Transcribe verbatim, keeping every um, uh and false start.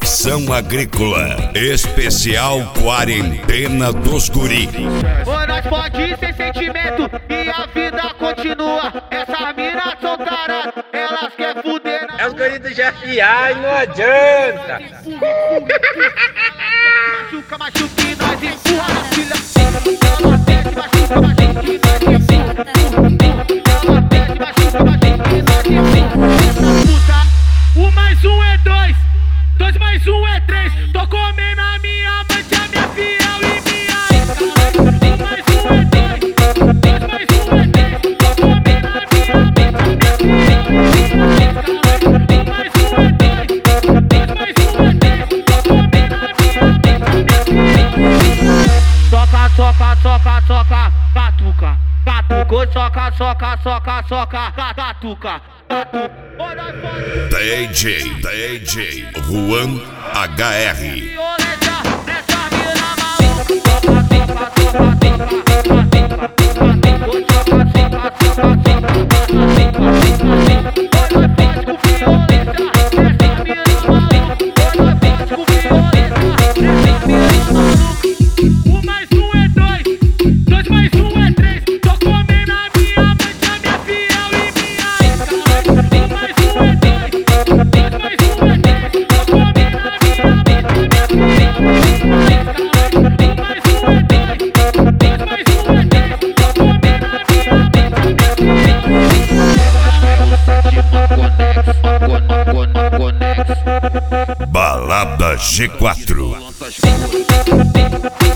Conexão Agrícola, especial Quarentena dos Guri. Ô, nós pode ir sem sentimento e a vida continua. Essas minas são taradas, elas querem fuder na... É os guris do G F A e não adianta. Machuca, machuca e nós empurra na filha. Ela pede, machuca, machuca e nós empurra. Ela pede, machuca, machuca e nós empurra. Um mais um é dois, dois mais um é três. Tô comendo a minha amante, a minha fiel e minha ex. Um mais um é dois, dois mais um é três. Tô comendo a minha amante, a minha fiel e minha ex. Um mais um é dois, dois mais um é três. Tô comendo a minha amante, a minha fiel e minha ex. Soca, soca, soca, soca, catuca. Catucou, soca, soca, soca, soca, catuca. D J, D J Juan H R. Violência nessa mina maluca. Soca, soca, Balada G quatro.